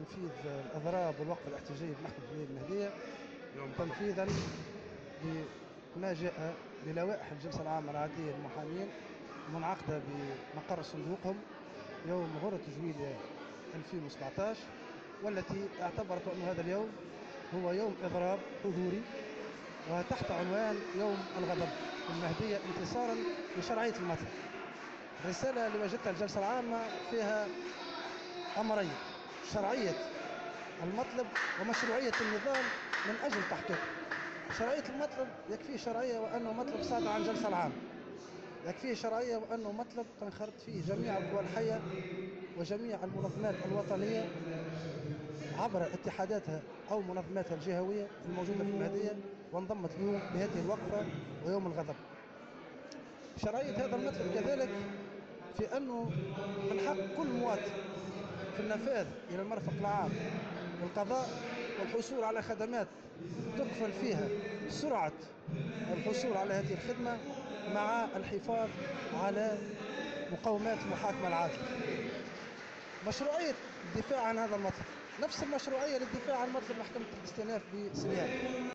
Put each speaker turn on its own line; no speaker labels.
تنفيذ الأضراب والوقف الاحتجاجي بمحكمة الجنائية المهدية تنفيذا لما جاء بلوائح الجلسة العامة العادية للمحامين المنعقدة بمقر صندوقهم يوم غرة جويلية 2017، والتي اعتبرت أن هذا اليوم هو يوم إضراب حضوري وتحت عنوان يوم الغضب المهدية انتصارا لشرعية المطلب. الرسالة اللي وجدتها الجلسة العامة فيها أمرين: شرعية المطلب ومشروعية النظام من أجل تحقيقه. شرعية المطلب يكفيه شرعية وأنه مطلب صادر عن الجلسة العامة، يكفيه شرعية وأنه مطلب تنخرط فيه جميع القوى الحية وجميع المنظمات الوطنية عبر اتحاداتها أو منظماتها الجهوية الموجودة في المهدية وانضمت اليوم لهذه الوقفة ويوم الغضب. شرعية هذا المطلب كذلك في أنه من حق كل مواطن في النفاذ إلى المرفق العام والقضاء والحصول على خدمات تكفل فيها سرعة الحصول على هذه الخدمة مع الحفاظ على مقومات المحاكمة العادلة. مشروعية الدفاع عن هذا المطلب نفس المشروعية للدفاع عن مطلب محكمة الاستئناف بسليان.